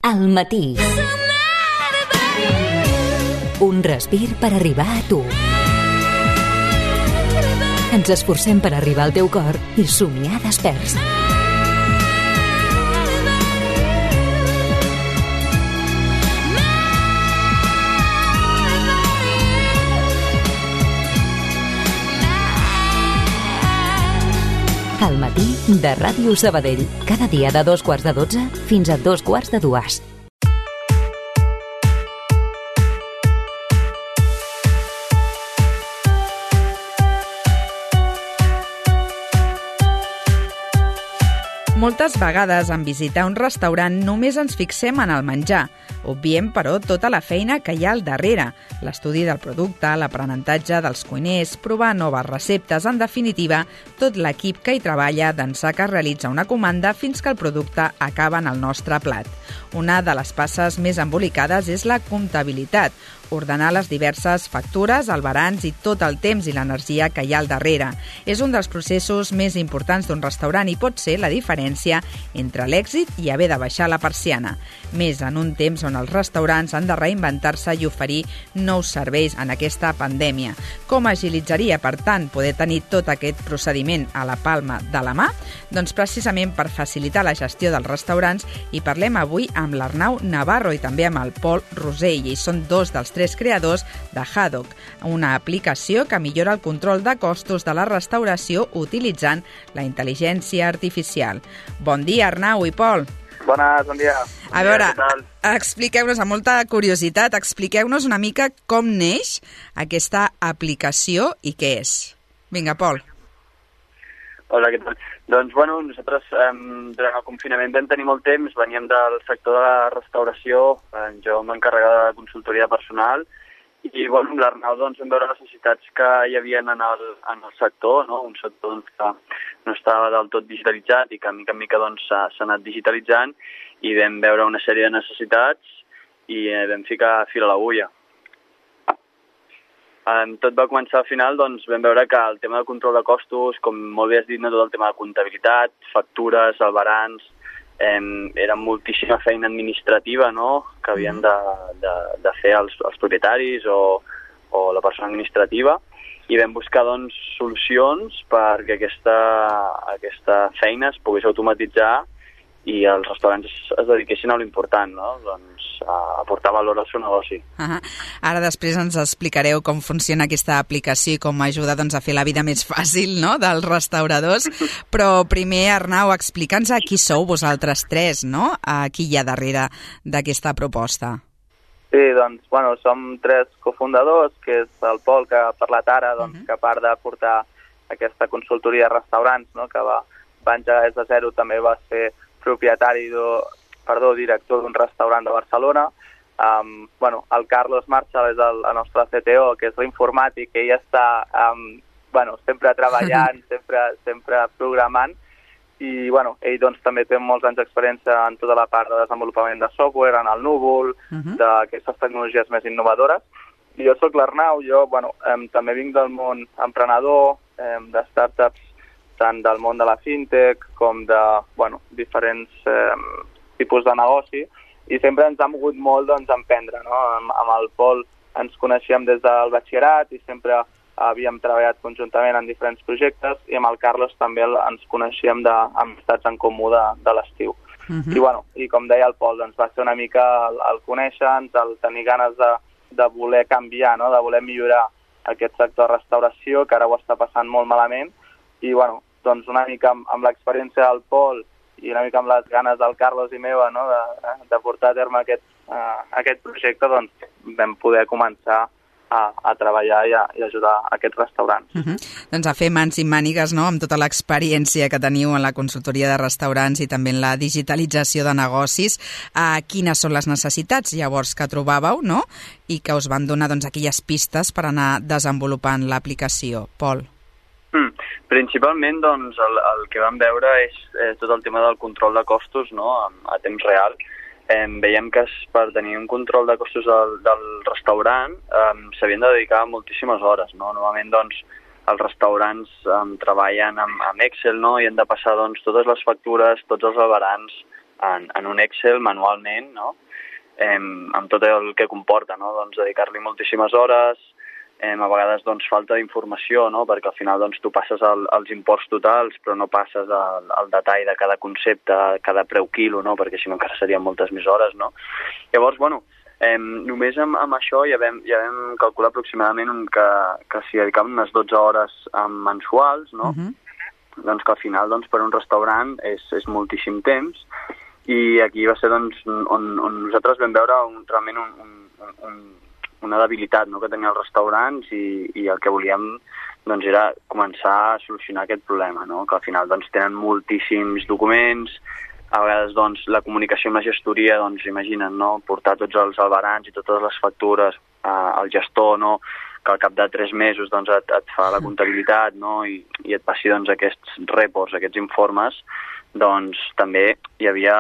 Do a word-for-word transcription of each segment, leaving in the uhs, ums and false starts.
Al matí. Un respir per arribar a tu. Ens esforcem per arribar al teu cor i somiar desperts. Al matí de Ràdio Sabadell. Cada dia de dos quarts de dotze fins a dos quarts de dues. Moltes vegades en visitar un restaurant només ens fixem en el menjar. Obviem, però, tota la feina que hi ha al darrere. L'estudi del producte, l'aprenentatge dels cuiners, provar noves receptes, en definitiva, tot l'equip que hi treballa d'ençà que es realitza una comanda fins que el producte acaba en el nostre plat. Una de les passes més embolicades és la comptabilitat, ordenar les diverses factures, albarans i tot el temps i l'energia que hi ha al darrere. És un dels processos més importants d'un restaurant i pot ser la diferència entre l'èxit i haver de baixar la persiana. Més en un temps on els restaurants han de reinventar-se i oferir nous serveis en aquesta pandèmia. Com agilitzaria, per tant, poder tenir tot aquest procediment a la palma de la mà? Doncs precisament per facilitar la gestió dels restaurants i parlem avui amb l'Arnau Navarro i també amb el Pol Rosell. Ells són dos dels tres creadors de Haddock, una aplicació que millora el control de costos de la restauració utilitzant la intel·ligència artificial. Bon dia, Arnau i Pol. Bones, bon dia. A veure, expliqueu-nos, amb molta curiositat, expliqueu-nos una mica com neix aquesta aplicació i què és. Vinga, Pol. Hola, què tal? Doncs, bueno, nosaltres eh, durant el confinament vam tenir molt temps, veníem del sector de la restauració, eh, jo m'encarregava de consultoria personal, i bueno, amb l'Arnau doncs, vam veure les necessitats que hi havia en el, en el sector, no? Un sector doncs, que no estava del tot digitalitzat i que mica en mica doncs, s'ha anat digitalitzant, i vam veure una sèrie de necessitats i eh, vam ficar fil a l'agulla. Tot va començar al final, doncs vam veure que el tema del control de costos, com molt bé has dit, no, tot el tema de comptabilitat, factures, albarans, eh, era moltíssima feina administrativa, no?, que havien de, de, de fer els, els propietaris o, o la persona administrativa, i vam buscar doncs, solucions perquè aquesta, aquesta feina es pogués automatitzar i els restaurants es dediquessin a l'important, no? Doncs a aportar valor al seu negoci. Uh-huh. Ara després ens explicareu com funciona aquesta aplicació i com ajuda doncs, a fer la vida més fàcil, no?, dels restauradors, però primer, Arnau, explica'ns a qui sou vosaltres tres, no?, a qui hi ha darrere d'aquesta proposta. Sí, doncs, bueno, som tres cofundadors, que és el Pol, que ha parlat ara, doncs, uh-huh. que a part de portar aquesta consultoria de restaurants, no?, que va, va engegar des de zero, també va ser propietari, de, perdó, director d'un restaurant de Barcelona. Um, bueno, el Carlos Marchal és el, el nostre C T O, que és l'informàtic, que ell està um, bueno, sempre treballant, sempre, sempre programant, i bueno, ell doncs, també té molts anys d'experiència en tota la part de desenvolupament de software, en el núvol, uh-huh. d'aquestes tecnologies més innovadores. I jo soc l'Arnau, jo bueno, um, també vinc del món emprenedor, um, de startups, tant del món de la fintech com de bueno, diferents eh, tipus de negoci, i sempre ens ha mogut molt doncs, emprendre. No? Amb, amb el Pol ens coneixíem des del batxillerat i sempre havíem treballat conjuntament en diferents projectes, i amb el Carlos també ens coneixíem d'amistats en comú de, de l'estiu. Uh-huh. I, bueno, I com deia el Pol, doncs, va ser una mica el, el conèixer-nos, el tenir ganes de, de voler canviar, no? De voler millorar aquest sector de restauració, que ara ho està passant molt malament, i bueno, doncs una mica amb, amb l'experiència del Pol i una mica amb les ganes del Carlos i meva, no?, de, de portar a terme aquest, uh, aquest projecte, doncs vam poder començar a, a treballar i a, i ajudar aquests restaurants. Uh-huh. Doncs a fer mans i mànigues, no?, amb tota l'experiència que teniu en la consultoria de restaurants i també en la digitalització de negocis. Uh, quines són les necessitats, llavors, que trobàveu, no?, i que us van donar doncs, aquelles pistes per anar desenvolupant l'aplicació? Pol. Mm. Principalment, doncs, el, el que vam veure és eh, tot el tema del control de costos, no?, a, a temps real. Eh, veiem que es, per tenir un control de costos del, del restaurant eh, s'havien de dedicar moltíssimes hores, no? Normalment, doncs, els restaurants eh, treballen amb, amb Excel, no?, i han de passar doncs, totes les factures, tots els albarans, en, en un Excel manualment, no? Eh, amb tot el que comporta, no? Doncs dedicar-li moltíssimes hores, eh, a vegades doncs, falta d'informació, no? Perquè al final doncs, tu passes el, els imports totals, però no passes el, el detall de cada concepte, cada preu quilo, no? Perquè si no encara serien moltes més hores, no? Llavors, bueno, eh, només amb, amb això ja vam, ja vam calcular aproximadament un, que, que s'hi dedicaven unes dotze hores um, mensuals, no? Uh-huh. Doncs que al final doncs, per un restaurant és, és moltíssim temps, i aquí va ser doncs, on, on nosaltres vam veure un, realment un, un, un, una debilitat, no?, que tenia els restaurants, i, i el que volíem doncs, era començar a solucionar aquest problema, no?, que al final doncs, tenen moltíssims documents, a vegades doncs, la comunicació amb la gestoria, doncs, imaginen, no?, portar tots els albarans i totes les factures eh, al gestor, no?, que al cap de tres mesos doncs, et, et fa la comptabilitat, no?, i, i et passi doncs, aquests reports, aquests informes, doncs també hi havia,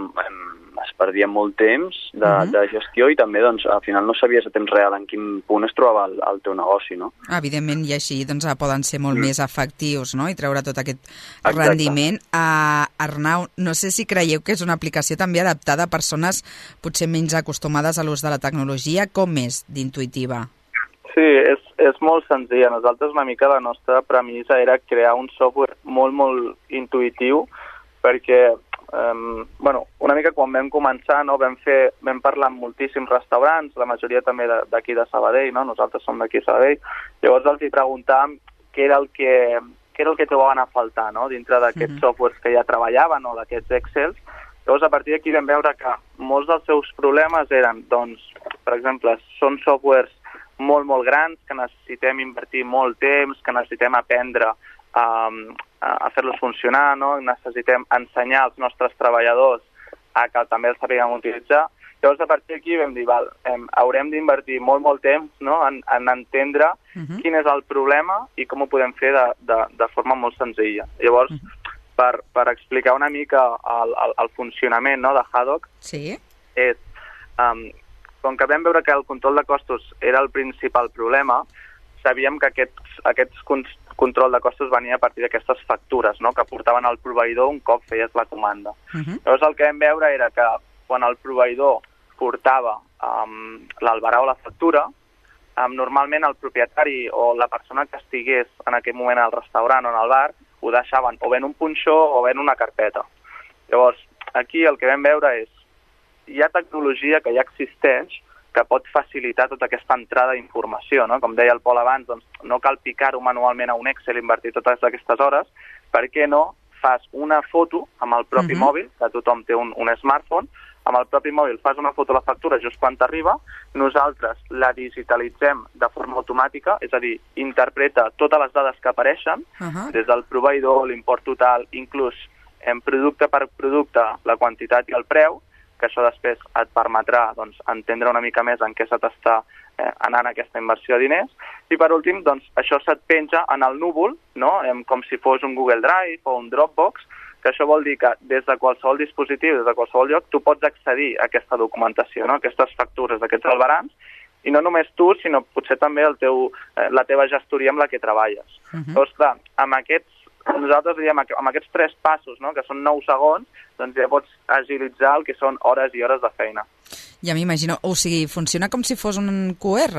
es perdia molt temps de, uh-huh. de gestió, i també doncs, al final no sabies a temps real en quin punt es trobava el, el teu negoci, no? Evidentment, i així doncs, poden ser molt mm. més efectius, no?, i treure tot aquest Exacte. rendiment. Uh, Arnau, no sé si creieu que és una aplicació també adaptada a persones potser menys acostumades a l'ús de la tecnologia, com és d'intuitiva? Sí, és, és molt senzilla. Nosaltres una mica la nostra premissa era crear un software molt, molt intuïtiu, perquè, um, bueno, una mica quan vam començar, no, vam, fer, vam parlar amb moltíssims restaurants, la majoria també d'aquí de Sabadell, no? Nosaltres som d'aquí de Sabadell, llavors els hi preguntàvem què era el que, què era el que trobaven a faltar, no?, dintre d'aquests uh-huh. softwares que ja treballaven, o d'aquests Excels. Llavors, a partir d'aquí vam veure que molts dels seus problemes eren, doncs, per exemple, són softwares molt, molt grans, que necessitem invertir molt temps, que necessitem aprendre um, a fer-los funcionar, no? Necessitem ensenyar als nostres treballadors a que també els sapiguem utilitzar. Llavors, a partir d'aquí vam dir, val, hem, haurem d'invertir molt, molt temps, no?, en, en entendre uh-huh. quin és el problema i com ho podem fer de, de, de forma molt senzilla. Llavors, uh-huh. per, per explicar una mica el, el, el funcionament, no?, de Haddock, sí. és, um, com que vam veure que el control de costos era el principal problema, sabíem que aquests, aquests control de costos venia a partir d'aquestes factures, no?, que portaven al proveïdor un cop feies la comanda. Uh-huh. Llavors el que vam veure era que quan el proveïdor portava um, l'albarà o la factura, um, normalment el propietari o la persona que estigués en aquell moment al restaurant o en el bar ho deixaven o bé en un punxó o bé en una carpeta. Llavors, aquí el que vam veure és hi ha tecnologia que ja existeix que pot facilitar tota aquesta entrada d'informació, no? Com deia el Pol abans, doncs no cal picar-ho manualment a un Excel i invertir totes aquestes hores. Per què no fas una foto amb el propi uh-huh. mòbil, que tothom té un, un smartphone, amb el propi mòbil fas una foto a la factura just quan t'arriba, nosaltres la digitalitzem de forma automàtica, és a dir, interpreta totes les dades que apareixen, uh-huh. des del proveïdor, l'import total, inclús en producte per producte, la quantitat i el preu, que això després et permetrà doncs, entendre una mica més en què se t'està eh, anant aquesta inversió de diners. I per últim, doncs, això se't penja en el núvol, no? Com si fos un Google Drive o un Dropbox, que això vol dir que des de qualsevol dispositiu, des de qualsevol lloc, tu pots accedir a aquesta documentació, no? Aquestes factures, aquests albarans, i no només tu, sinó potser també el teu, eh, la teva gestoria amb la que treballes. Uh-huh. Llavors, clar, amb aquests nosaltres diem, amb aquests tres passos, no?, que són nou segons, doncs ja pots agilitzar el que són hores i hores de feina. Ja m'imagino, o sigui, funciona com si fos un Q R?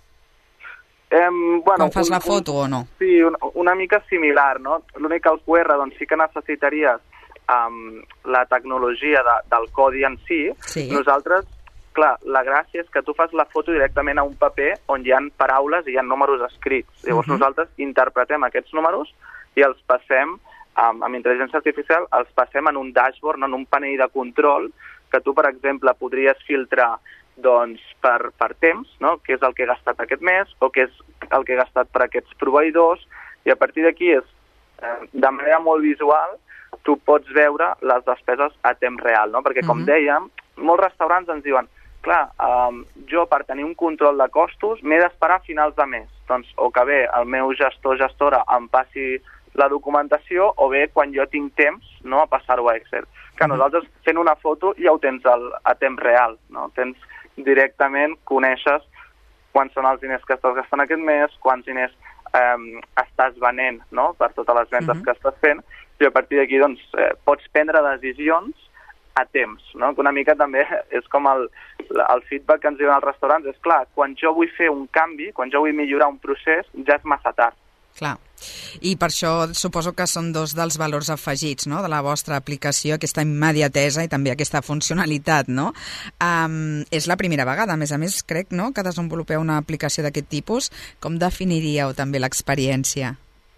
Eh, bueno, Quan fas un, la foto un, o no? Sí, una, una mica similar, no? L'únic que el Q R doncs, sí que necessitaries um, la tecnologia de, del codi en si. Sí. Nosaltres, clar, la gràcia és que tu fas la foto directament a un paper on hi ha paraules i hi ha números escrits. Llavors uh-huh. nosaltres interpretem aquests números i els passem, um, amb intel·ligència artificial, els passem en un dashboard, no? En un panell de control, que tu, per exemple, podries filtrar doncs, per, per temps, no? Què és el que he gastat aquest mes, o què és el que he gastat per aquests proveïdors, i a partir d'aquí és, eh, de manera molt visual, tu pots veure les despeses a temps real, no? Perquè, com uh-huh. dèiem, molts restaurants ens diuen, clar, um, jo per tenir un control de costos m'he d'esperar a finals de mes, doncs o que bé el meu gestor o gestora em passi la documentació, o bé quan jo tinc temps, no?, a passar-ho a Excel. Que uh-huh. nosaltres fent una foto ja ho tens al, a temps real, no? Tens directament, coneixes quants són els diners que estàs gastant aquest mes, quants diners eh, estàs venent, no?, per totes les vendes uh-huh. que estàs fent, i a partir d'aquí doncs, eh, pots prendre decisions a temps, no? Que una mica també és com el, el feedback que ens diuen els restaurants. És clar, quan jo vull fer un canvi, quan jo vull millorar un procés, ja és massa tard. Clar. I per això suposo que són dos dels valors afegits, no?, de la vostra aplicació, aquesta immediatesa i també aquesta funcionalitat, no? Um, és la primera vegada, a més a més, crec, no?, que desenvolupeu una aplicació d'aquest tipus. Com definiríeu també l'experiència?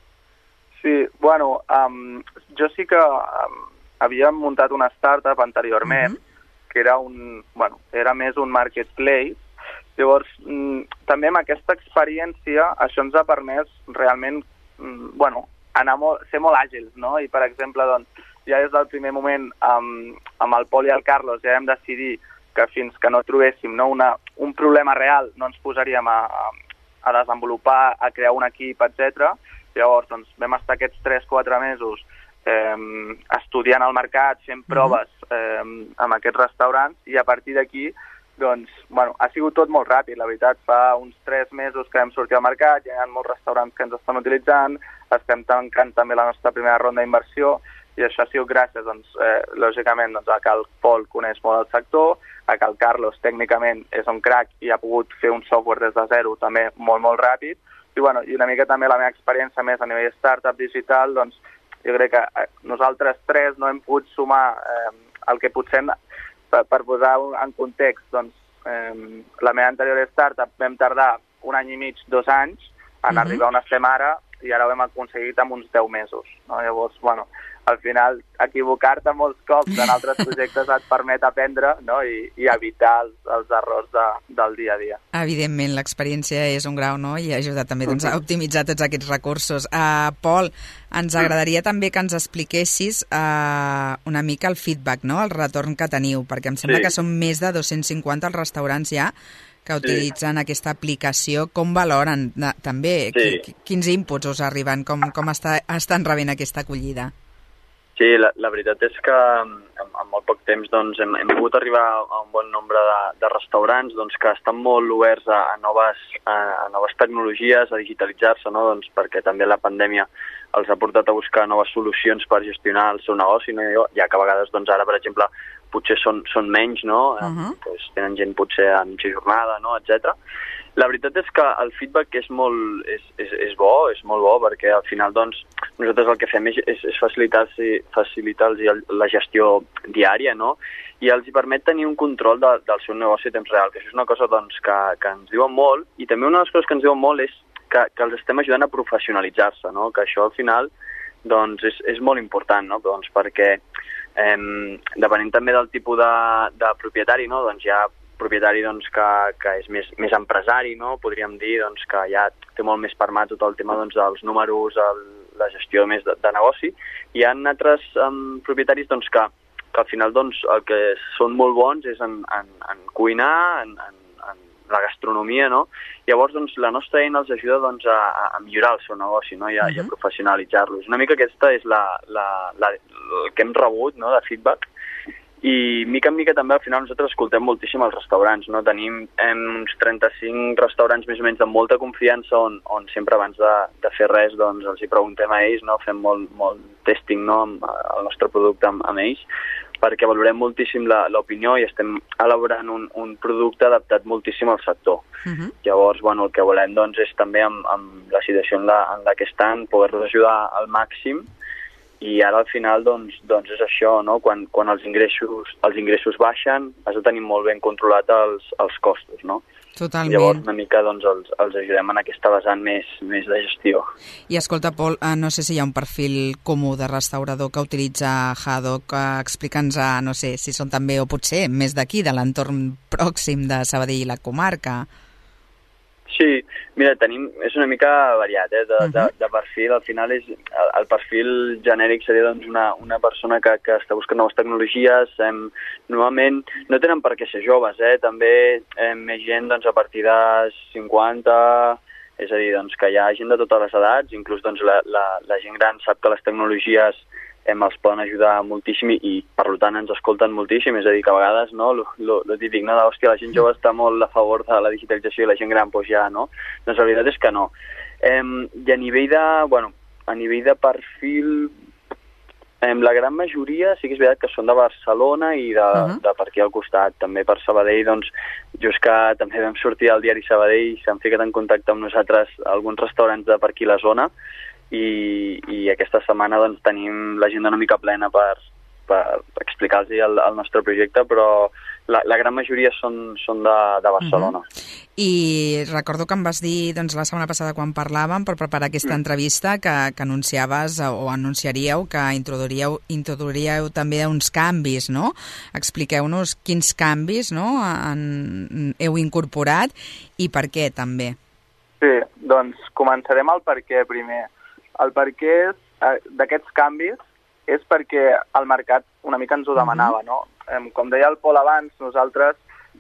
Sí, bueno, um, jo sí que um, havia muntat una startup anteriorment, uh-huh. que era un, bueno, era més un marketplace. Llavors, mm, també amb aquesta experiència, això ens ha permès realment, mm, bueno, anar molt, ser molt àgils, no? I, per exemple, doncs, ja des del primer moment, amb, amb el Pol i el Carlos, ja vam decidir que fins que no trobéssim, no, una, un problema real no ens posaríem a, a desenvolupar, a crear un equip, etcètera. Llavors, doncs, vam estar aquests tres o quatre mesos eh, estudiant el mercat, fent proves eh, amb aquests restaurants, i a partir d'aquí doncs, bueno, ha sigut tot molt ràpid, la veritat. Fa uns tres mesos que vam sortir al mercat, hi ha molts restaurants que ens estan utilitzant, estem tancant també la nostra primera ronda d'inversió, i això ha sigut gràcies, doncs, eh, lògicament, doncs, a que el Pol coneix molt el sector, a que el Carlos tècnicament és un crack i ha pogut fer un software des de zero també molt, molt ràpid, i, bueno, i una mica també la meva experiència més a nivell startup digital, doncs, jo crec que nosaltres tres no hem pogut sumar eh, el que potser... Per, per posar en context, doncs, eh, la meva anterior startup vam tardar un any i mig, dos anys, en uh-huh. arribar on estem ara, i ara ho hem aconseguit en uns deu mesos. No? Llavors, bueno, al final, equivocar-te molts cops en altres projectes et permet aprendre, no? I, i evitar els, els errors de, del dia a dia. Evidentment, l'experiència és un grau, no?, i ha ajudat també doncs, a optimitzar tots aquests recursos. Uh, Pol, ens agradaria també que ens expliquessis uh, una mica el feedback, no?, el retorn que teniu, perquè em sembla sí. que són més de dos-cents cinquanta els restaurants ja que utilitzen sí. aquesta aplicació. Com valoren uh, també? Sí. Qu quins inputs us arriben? Com, com està, estan rebent aquesta acollida? Sí, la, la veritat és que en, en molt poc temps doncs, hem, hem pogut arribar a un bon nombre de, de restaurants doncs, que estan molt oberts a, a, noves, a, a noves tecnologies, a digitalitzar-se, no? Doncs, perquè també la pandèmia els ha portat a buscar noves solucions per gestionar el seu negoci, no? Ja que a vegades doncs, ara, per exemple, potser són, són menys, no? Uh-huh. Pues, tenen gent potser a mitja jornada, no? etcètera. La veritat és que el feedback és molt és, és, és bo, és molt bo, perquè al final doncs, nosaltres el que fem és, és, és facilitar-los facilitar la gestió diària, no? I els hi permet tenir un control de, del seu negoci a temps real, que això és una cosa doncs, que, que ens diuen molt, i també una de les coses que ens diuen molt és que, que els estem ajudant a professionalitzar-se, no? Que això al final doncs, és, és molt important, no? Doncs perquè eh, depenent també del tipus de, de propietari, no? Doncs hi ha propietari doncs, que, que és més, més empresari, no? Podríem dir doncs, que ja té molt més per mà tot el tema doncs, dels números, el, la gestió més de, de negoci. Hi ha altres um, propietaris doncs, que, que al final doncs, el que són molt bons és en, en, en cuinar, en, en, en la gastronomia, no? Llavors doncs, la nostra eina els ajuda doncs, a, a millorar el seu negoci, no? I, a, uh-huh. i a professionalitzar-los. Una mica aquesta és la, la, la, el que hem rebut, no? De feedback. I mica en mica també al final nosaltres escoltem moltíssim els restaurants, no? Tenim eh, uns trenta-cinc restaurants més o menys de molta confiança on, on sempre abans de, de fer res doncs els hi preguntem a ells, no? Fem molt, molt testing, no? Amb el nostre producte amb, amb ells, perquè valorem moltíssim l'opinió i estem elaborant un, un producte adaptat moltíssim al sector. Uh-huh. Llavors, bueno, el que volem doncs, és també amb, amb la situació en la, en la que estan poder-los ajudar al màxim. I ara al final doncs, doncs és això, no? Quan, quan els ingressos, els ingressos baixen has de tenir molt ben controlat els, els costos, no? Totalment. Llavors una mica doncs, els, els ajudem en aquesta vessant més, més de gestió. I escolta, Pol, no sé si hi ha un perfil comú de restaurador que utilitza Haddock. Explica'ns, no sé, si són també, o potser més d'aquí, de l'entorn pròxim de Sabadell i la comarca. Sí, mira, tenim, és una mica variat, eh, de, uh-huh. de, de perfil. Al final és, el, el perfil genèric seria doncs, una, una persona que, que està buscant noves tecnologies. Eh, normalment no tenen per què ser joves, eh, també eh, més gent doncs, a partir de cinquanta, és a dir, doncs, que hi ha gent de totes les edats, inclús doncs, la, la, la gent gran sap que les tecnologies eh, els poden ajudar moltíssim i, i per tant ens escolten moltíssim, és a dir, que a vegades no, lo, lo, lo típic, no, de, hòstia, la gent jove està molt a favor de la digitalització i la gent gran doncs ja, no? Doncs la veritat és que no. Eh, I a nivell de, bueno, a nivell de perfil, La gran majoria sí que és veritat que són de Barcelona i de, uh-huh. de per aquí al costat. També per Sabadell, doncs, just que també vam sortir al diari Sabadell, s'han ficat en contacte amb nosaltres alguns restaurants de per aquí la zona i, i aquesta setmana doncs, tenim l'agenda una mica plena per, per explicar-los el, el nostre projecte, però la, la gran majoria són, són de, de Barcelona. Uh-huh. I recordo que em vas dir doncs, la setmana passada quan parlàvem per preparar aquesta mm. entrevista que, que anunciaves o anunciaríeu que introduiríeu, introduiríeu també uns canvis, no? Expliqueu-nos quins canvis, no, en, heu incorporat i per què també. Sí, doncs començarem al per què primer. El per què d'aquests canvis és perquè el mercat una mica ens ho demanava, no? Com deia el Pol abans, nosaltres,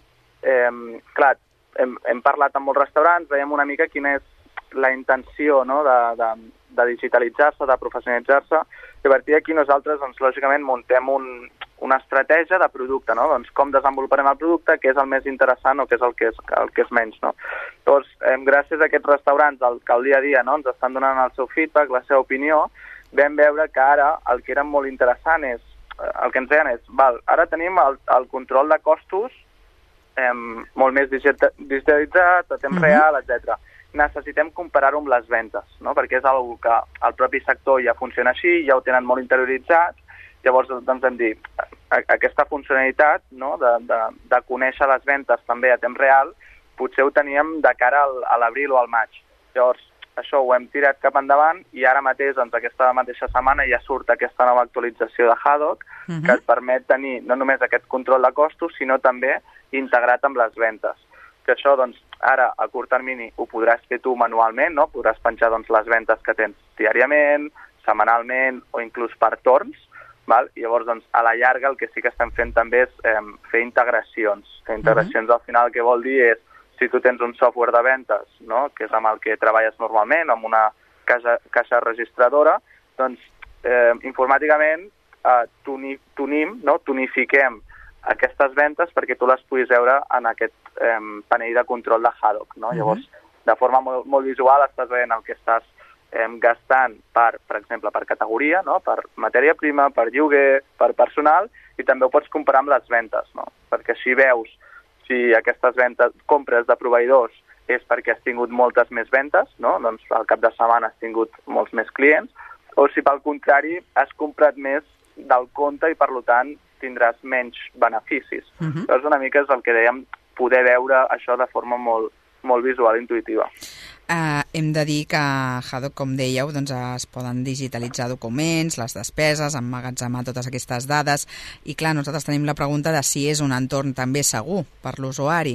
eh, clar, hem, hem parlat amb molts restaurants, veiem una mica quina és la intenció, no?, de, de, de digitalitzar-se, de professionalitzar-se, i a partir d'aquí nosaltres, doncs, lògicament, muntem un, una estratègia de producte, no? Doncs com desenvoluparem el producte, què és el més interessant o què és el que és, el que és menys, no? Llavors, eh, gràcies a aquests restaurants, el, que al dia a dia, no?, ens estan donant el seu feedback, la seva opinió, vam veure que ara el que era molt interessant és, el que ens deien és, val, ara tenim el, el control de costos eh, molt més digitalitzat, a temps uh-huh. real, etcètera. Necessitem comparar-ho amb les ventes, no? Perquè és una que el propi sector ja funciona així, ja ho tenen molt interioritzat, llavors doncs hem dit, aquesta funcionalitat, no?, de, de, de conèixer les ventes també a temps real, potser ho teníem de cara al, a l'abril o al maig. Llavors, això ho hem tirat cap endavant i ara mateix, doncs, aquesta mateixa setmana ja surt aquesta nova actualització de Haddock uh-huh. que et permet tenir no només aquest control de costos, sinó també integrat amb les ventes. Que això, doncs, ara a curt termini ho podràs fer tu manualment, no? Podràs penjar, doncs, les ventes que tens diàriament, setmanalment o inclús per torns, val? I llavors, doncs, a la llarga el que sí que estem fent també és eh, fer integracions. Fer integracions uh-huh. al final el que vol dir és si tu tens un software de ventes, no?, que és amb el que treballes normalment, amb una caixa, caixa registradora, doncs eh, informàticament eh, tuni, tunim, no?, tonifiquem aquestes ventes perquè tu les puguis veure en aquest eh, panell de control de Haddock, no? Uh-huh. Llavors, de forma molt, molt visual estàs veient el que estàs eh, gastant per, per exemple, per categoria, no?, per matèria prima, per lloguer, per personal, i també ho pots comparar amb les ventes, no?, perquè així veus si aquestes ventes, compres de proveïdors és perquè has tingut moltes més ventes, no? Doncs al cap de setmana has tingut molts més clients, o si pel contrari has comprat més del compte i per tant tindràs menys beneficis. Uh-huh. Llavors una mica és el que dèiem, poder veure això de forma molt, molt visual i intuïtiva. Uh, hem de dir que a Haddock, com dèieu, doncs es poden digitalitzar documents, les despeses, emmagatzemar totes aquestes dades, i clar, nosaltres tenim la pregunta de si és un entorn també segur per l'usuari.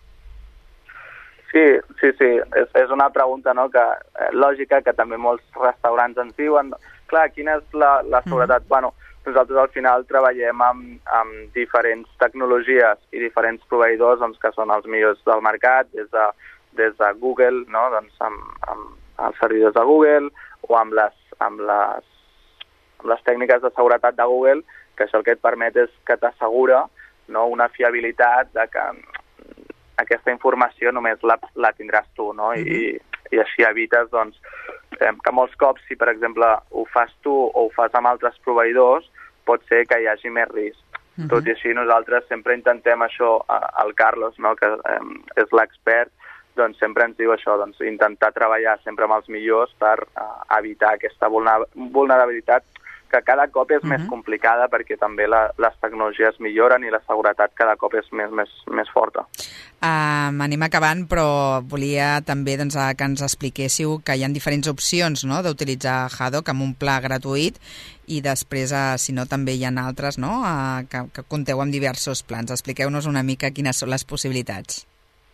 Sí, sí, sí, és, és una pregunta, no?, que, eh, lògica, que també molts restaurants ens diuen. Clar, quina és la, la seguretat? Mm. Bueno, nosaltres al final treballem amb, amb diferents tecnologies i diferents proveïdors, doncs, que són els millors del mercat, des de des de Google, no?, doncs amb, amb els servidors de Google o amb les, amb, les, amb les tècniques de seguretat de Google, que això el que et permet és que t'assegura, no?, una fiabilitat de que aquesta informació només la, la tindràs tu, no?, I, i així evites, doncs, que molts cops, si per exemple ho fas tu o ho fas amb altres proveïdors, pot ser que hi hagi més risc. Uh-huh. Tot i així nosaltres sempre intentem això, el Carlos, no?, que eh, és l'expert, doncs sempre ens diu això, doncs intentar treballar sempre amb els millors per uh, evitar aquesta vulnerabilitat que cada cop és uh-huh. més complicada perquè també la, les tecnologies milloren i la seguretat cada cop és més, més, més forta. Uh, anem acabant, però volia també doncs, que ens expliquéssiu que hi ha diferents opcions, no?, d'utilitzar Haddock amb un pla gratuït i després, uh, si no, també hi ha altres, no?, uh, que, que compteu amb diversos plans. Expliqueu-nos una mica quines són les possibilitats.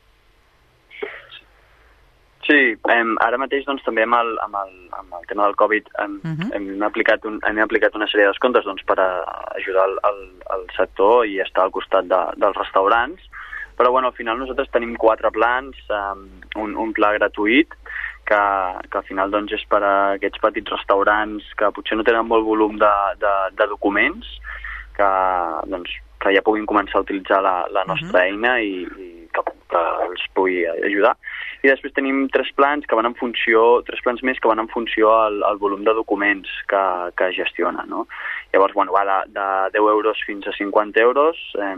Sí, hem, ara mateix doncs, també amb el, amb, el, amb el tema del Covid hem, uh-huh. hem, aplicat un, hem aplicat una sèrie de descomptes doncs, per a ajudar el, el, el sector i estar al costat de, dels restaurants. Però bueno, al final nosaltres tenim quatre plans, um, un, un pla gratuït que, que al final doncs, és per a aquests petits restaurants que potser no tenen molt volum de, de, de documents, que, doncs, que ja puguin començar a utilitzar la, la nostra uh-huh. eina i, i que que els pugui ajudar. I després tenim tres plans que van en funció, tres plans més que van en funció al, al volum de documents que, que gestiona, no? Llavors, bueno, va de, de deu euros fins a cinquanta euros eh,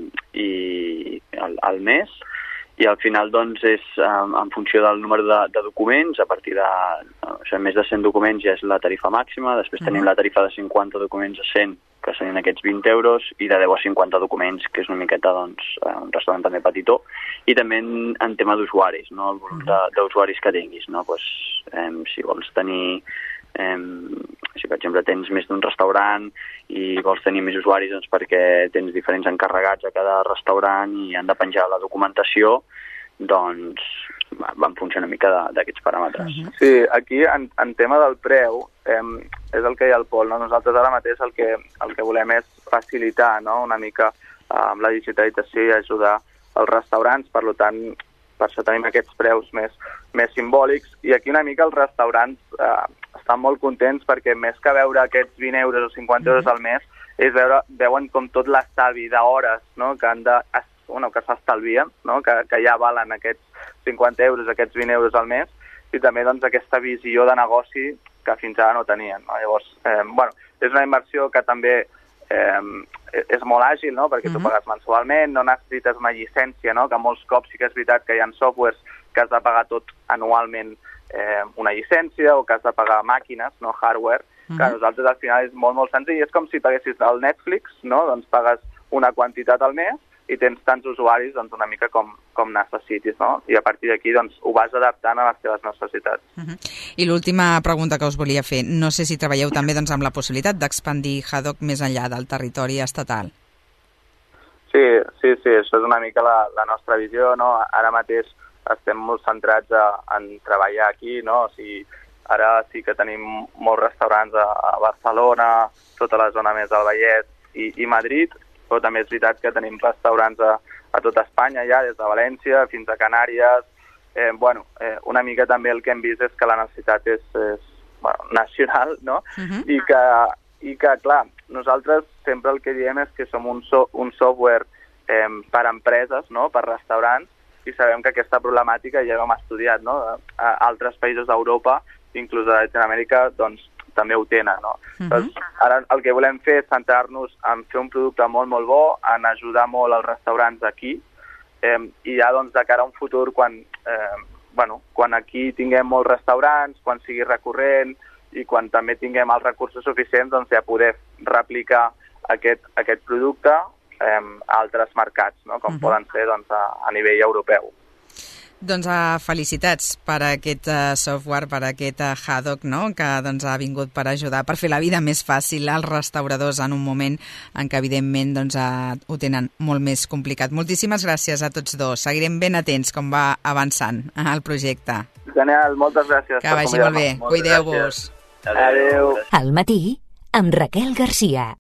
i al, al mes, i al final doncs és um, en funció del número de, de documents, a partir de o sigui, més de cent documents ja és la tarifa màxima, després uh-huh. tenim la tarifa de cinquanta documents a cent, que serien aquests vint euros, i de deu a cinquanta documents, que és una miqueta doncs, un restaurant també petitó, i també en, en tema d'usuaris, no? El volum uh-huh. d'usuaris que tinguis, no? Pues, eh, si vols tenir Eh, si per exemple tens més d'un restaurant i vols tenir més usuaris doncs perquè tens diferents encarregats a cada restaurant i han de penjar la documentació, doncs van funcionar una mica d'aquests paràmetres. Uh-huh. Sí, aquí en, en tema del preu eh, és el que hi ha al Pol, no? Nosaltres ara mateix el que, el que volem és facilitar, no? Una mica eh, amb la digitalització i ajudar els restaurants, per tant per això tenim aquests preus més, més simbòlics, i aquí una mica els restaurants eh, estan molt contents perquè més que veure aquests vint euros o cinquanta euros al mes, ells veure, veuen com tot l'estalvi d'hores, no? que, han de, bueno, que s'estalvien, no? que, que ja valen aquests cinquanta euros, aquests vint euros al mes, i també doncs, aquesta visió de negoci que fins ara no tenien. No? Llavors, eh, bueno, és una inversió que també eh, és molt àgil, no? perquè tu pagues mensualment, no necessites una llicència, no? que molts cops sí que és veritat que hi ha softwares que has de pagar tot anualment eh, una llicència o que has de pagar màquines, no hardware, uh-huh. que a nosaltres al final és molt, molt senzill. És com si paguessis el Netflix, no? doncs pagues una quantitat al mes i tens tants usuaris doncs, una mica com, com necessitis, no? I a partir d'aquí doncs, ho vas adaptant a les teves necessitats. Uh-huh. I l'última pregunta que us volia fer, no sé si treballeu també doncs, amb la possibilitat d'expandir Haddock més enllà del territori estatal. Sí, sí, sí, això és una mica la, la nostra visió, no? Ara mateix estem molt centrats a, en treballar aquí, no? O sigui, ara sí que tenim molts restaurants a, a Barcelona, tota la zona més del Vallès i, i Madrid, però també és veritat que tenim restaurants a, a tota Espanya ja, des de València fins a Canàries. Eh, bueno, eh, una mica també el que hem vist és que la necessitat és, és bueno, nacional, no? Uh-huh. I, que, I que, clar, nosaltres sempre el que diem és que som un, so, un software eh, per empreses, no? Per restaurants, i sabem que aquesta problemàtica ja l'hem estudiat, no? A altres països d'Europa, inclús a Llatinoamèrica, doncs també ho tenen, no? Uh-huh. Doncs, ara el que volem fer és centrar-nos en fer un producte molt, molt bo, en ajudar molt els restaurants aquí, eh, i ja doncs de cara a un futur, quan, eh, bueno, quan aquí tinguem molts restaurants, quan sigui recurrent i quan també tinguem els recursos suficients, doncs ja poder replicar aquest, aquest producte eh, a altres mercats, no? Com uh-huh. poden ser doncs, a, a nivell europeu. Doncs uh, felicitats per aquest uh, software, per aquest uh, Haddock, no? que doncs, ha vingut per ajudar, per fer la vida més fàcil als restauradors en un moment en què evidentment doncs, uh, ho tenen molt més complicat. Moltíssimes gràcies a tots dos. Seguirem ben atents com va avançant uh, el projecte. Genial, moltes gràcies. Que vagi molt bé. Cuideu-vos. Adéu. Al matí, amb Raquel Garcia.